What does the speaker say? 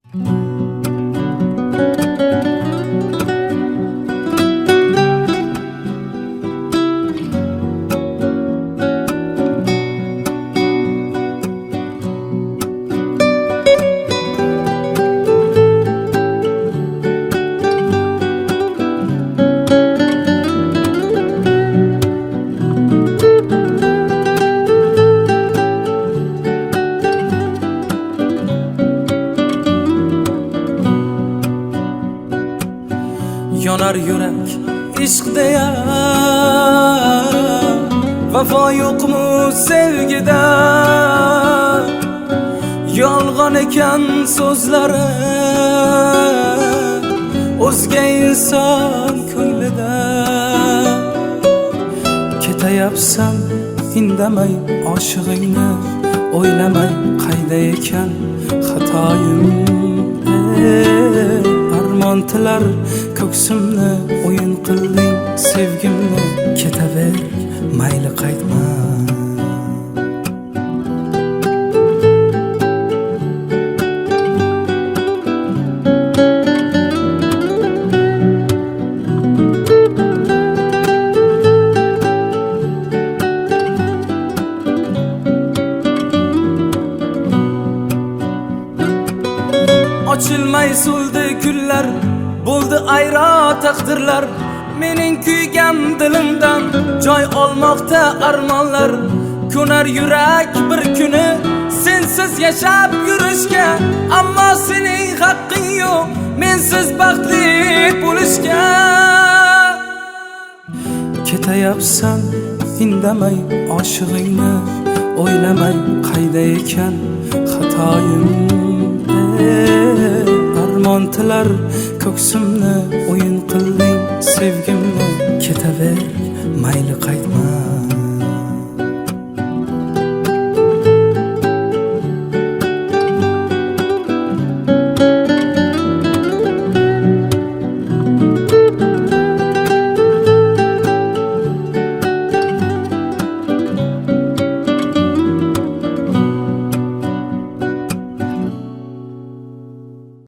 Yonar yürek ishqda ya, vafo yo'qmi sevgida? Yolg'on ekan so'zlari o'zga inson ko'nglida. Ketayapsan indamay oshig'ingni o'ylamay, qayda ekan xatoyim? Armon tilar ko'ksimni o'yin qilding sevgimni. Ketaver mayli qaytma. Ochilmay so'ldi kunlar, bo'ldi ayro taqdirlar. Mening kuygan dilimdan joy olmoqda armonlar. Ko'nar yurak bir kuni sensiz yashab yurishga, ammo sening haqqing yo'q mensiz baxtli bo'lishga. Ketayapsan indamay oshig'ingni o'ylamay, qayda ekan xatoyim? Armon tilar ko'ksimni o'yin qilding sevgimni. Ketaver mayli qaytma.